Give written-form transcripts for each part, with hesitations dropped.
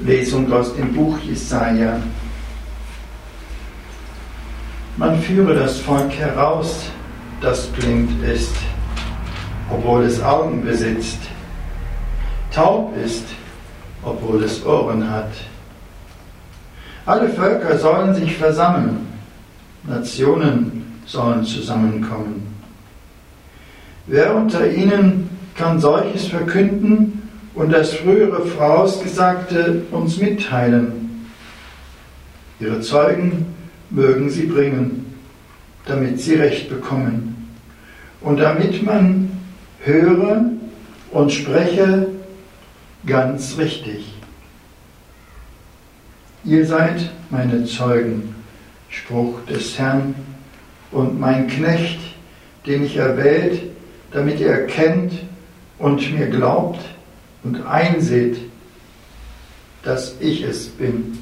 Lesung aus dem Buch Jesaja. Man führe das Volk heraus, das blind ist, obwohl es Augen besitzt, taub ist, obwohl es Ohren hat. Alle Völker sollen sich versammeln, Nationen sollen zusammenkommen. Wer unter ihnen kann solches verkünden und das frühere Vorausgesagte uns mitteilen? Ihre Zeugen mögen sie bringen, damit sie Recht bekommen und damit man höre und spreche ganz richtig. Ihr seid meine Zeugen, Spruch des Herrn, und mein Knecht, den ich erwählt, damit ihr erkennt und mir glaubt und einseht, dass ich es bin.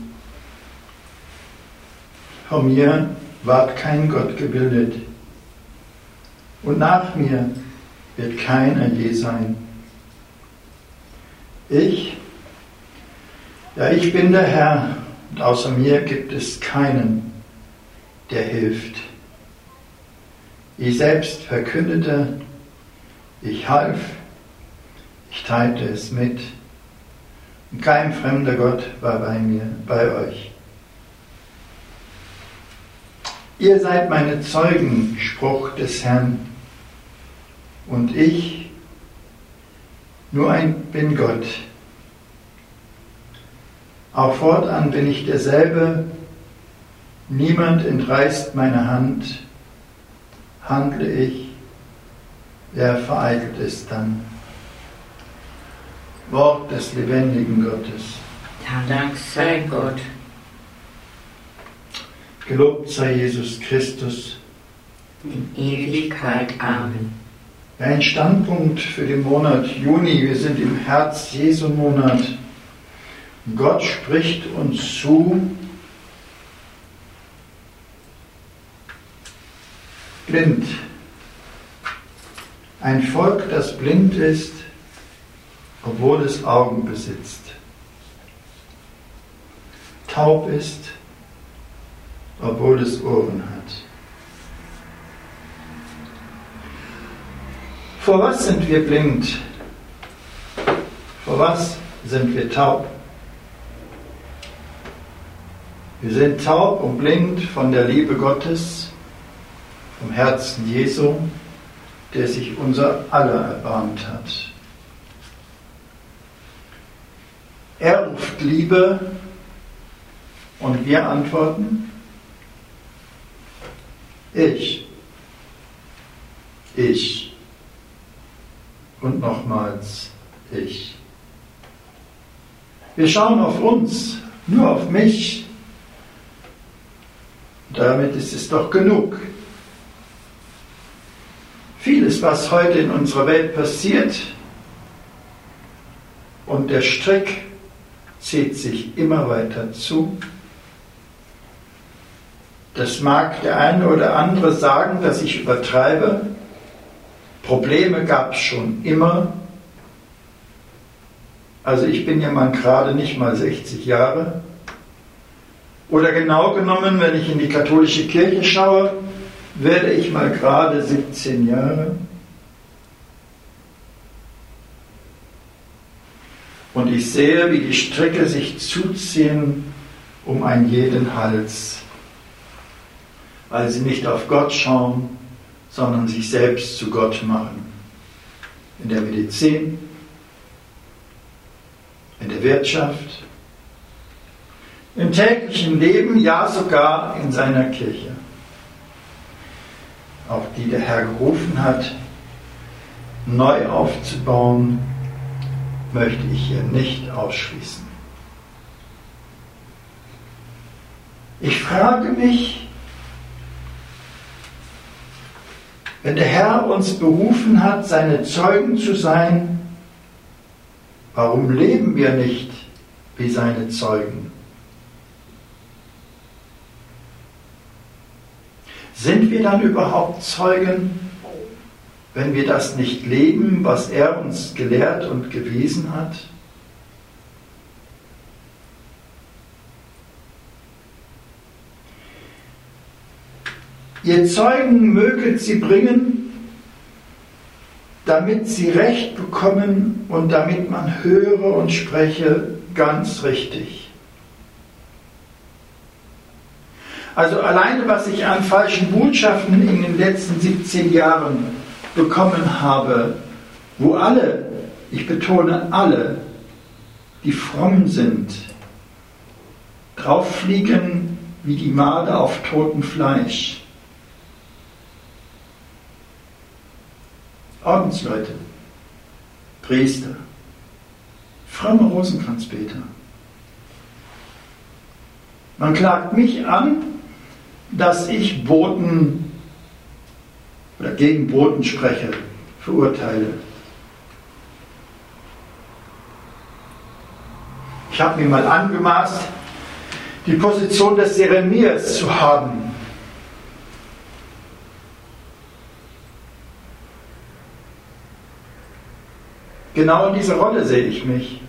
Vor mir ward kein Gott gebildet, und nach mir wird keiner je sein. Ich bin der Herr, und außer mir gibt es keinen, der hilft. Ich selbst verkündete, ich half, ich teilte es mit, und kein fremder Gott war bei mir, bei euch. Ihr seid meine Zeugen, Spruch des Herrn, und ich bin Gott. Auch fortan bin ich derselbe, niemand entreißt meine Hand, handle ich, wer vereitelt es dann? Wort des lebendigen Gottes. Dank sei Gott. Gelobt sei Jesus Christus. In Ewigkeit. Amen. Ein Standpunkt für den Monat Juni. Wir sind im Herz-Jesu-Monat. Gott spricht uns zu, blind. Ein Volk, das blind ist, obwohl es Augen besitzt. Taub ist, obwohl es Ohren hat. Vor was sind wir blind? Vor was sind wir taub? Wir sind taub und blind von der Liebe Gottes, vom Herzen Jesu, der sich unser aller erbarmt hat. Er ruft Liebe und wir antworten, ich und nochmals ich. Wir schauen auf uns, nur auf mich. Damit ist es doch genug. Vieles, was heute in unserer Welt passiert, und der Strick zieht sich immer weiter zu. Das mag der eine oder andere sagen, dass ich übertreibe. Probleme gab es schon immer. Also ich bin ja mal gerade nicht mal 60 Jahre. Oder genau genommen, wenn ich in die katholische Kirche schaue, werde ich mal gerade 17 Jahre. Und ich sehe, wie die Stricke sich zuziehen um einen jeden Hals, weil sie nicht auf Gott schauen, sondern sich selbst zu Gott machen. In der Medizin, in der Wirtschaft, im täglichen Leben, ja sogar in seiner Kirche. Auch die der Herr gerufen hat, neu aufzubauen, möchte ich hier nicht ausschließen. Ich frage mich, wenn der Herr uns berufen hat, seine Zeugen zu sein, warum leben wir nicht wie seine Zeugen? Sind wir dann überhaupt Zeugen, wenn wir das nicht leben, was er uns gelehrt und gewiesen hat? Ihr Zeugen möget sie bringen, damit sie Recht bekommen und damit man höre und spreche ganz richtig. Also alleine, was ich an falschen Botschaften in den letzten 17 Jahren bekommen habe, wo alle, ich betone alle, die fromm sind, drauf fliegen wie die Made auf totem Fleisch. Ordensleute, Priester, fromme Rosenkranzbeter. Man klagt mich an, dass ich Boten oder gegen Boten spreche, verurteile. Ich habe mir mal angemaßt, die Position des Jeremias zu haben. Genau in dieser Rolle sehe ich mich.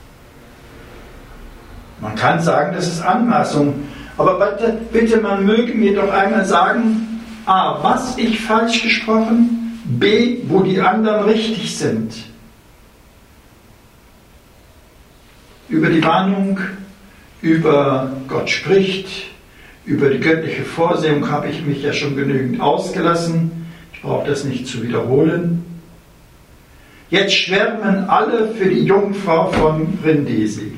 Man kann sagen, das ist Anmaßung, aber bitte, man möge mir doch einmal sagen, a, was ich falsch gesprochen, b, wo die anderen richtig sind. Über die Warnung, über Gott spricht, über die göttliche Vorsehung habe ich mich ja schon genügend ausgelassen. Ich brauche das nicht zu wiederholen. Jetzt schwärmen alle für die Jungfrau von Brindisi.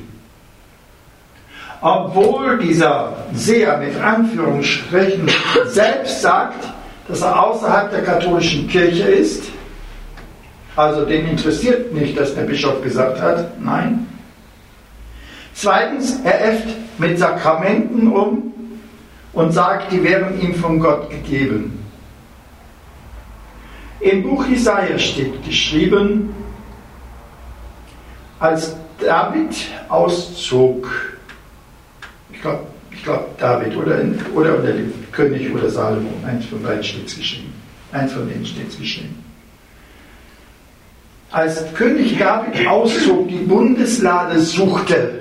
Obwohl dieser Seher mit Anführungsstrichen selbst sagt, dass er außerhalb der katholischen Kirche ist, also den interessiert nicht, dass der Bischof gesagt hat, nein. Zweitens, er äfft mit Sakramenten um und sagt, die wären ihm von Gott gegeben. Im Buch Jesaja steht geschrieben, als David auszog, ich glaube David oder der König oder Salomo, eins von beiden steht es geschrieben. Eins von denen steht es geschrieben. Als König David auszog, die Bundeslade suchte,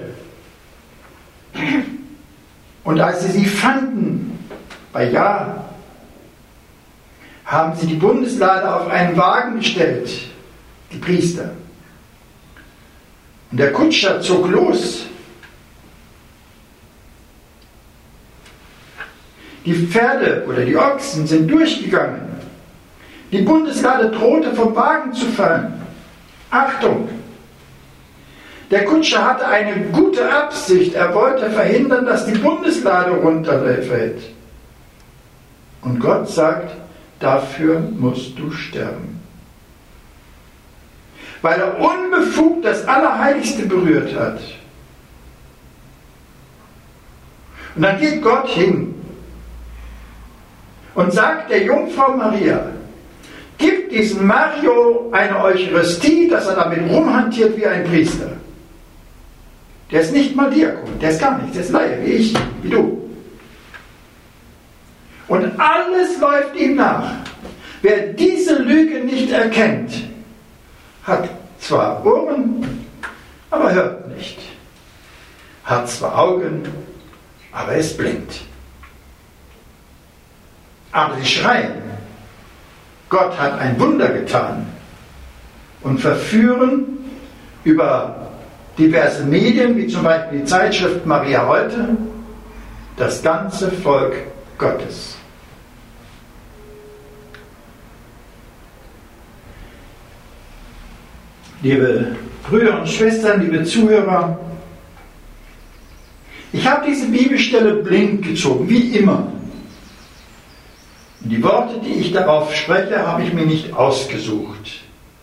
und als sie fanden, bei Jahr, haben sie die Bundeslade auf einen Wagen gestellt, die Priester. Und der Kutscher zog los. Die Pferde oder die Ochsen sind durchgegangen. Die Bundeslade drohte vom Wagen zu fallen. Achtung! Der Kutscher hatte eine gute Absicht. Er wollte verhindern, dass die Bundeslade runterfällt. Und Gott sagt, dafür musst du sterben. Weil er unbefugt das Allerheiligste berührt hat. Und dann geht Gott hin und sagt der Jungfrau Maria, gib diesem Mario eine Eucharistie, dass er damit rumhantiert wie ein Priester. Der ist nicht mal Diakon, der ist gar nichts, der ist Laie, wie ich, wie du. Und alles läuft ihm nach. Wer diese Lüge nicht erkennt, hat zwar Ohren, aber hört nicht. Hat zwar Augen, aber ist blind. Aber sie schreien, Gott hat ein Wunder getan und verführen über diverse Medien, wie zum Beispiel die Zeitschrift Maria heute, das ganze Volk Gottes. Liebe Brüder und Schwestern, liebe Zuhörer, ich habe diese Bibelstelle blind gezogen, wie immer. Und die Worte, die ich darauf spreche, habe ich mir nicht ausgesucht.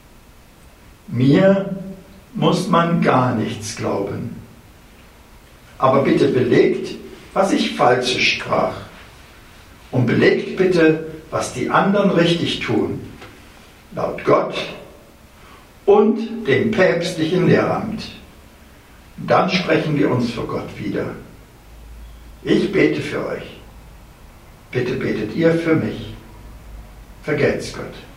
Mir muss man gar nichts glauben. Aber bitte belegt, was ich falsch sprach. Und belegt bitte, was die anderen richtig tun. Laut Gott und dem päpstlichen Lehramt. Dann sprechen wir uns vor Gott wieder. Ich bete für euch. Bitte betet ihr für mich. Vergelt's Gott.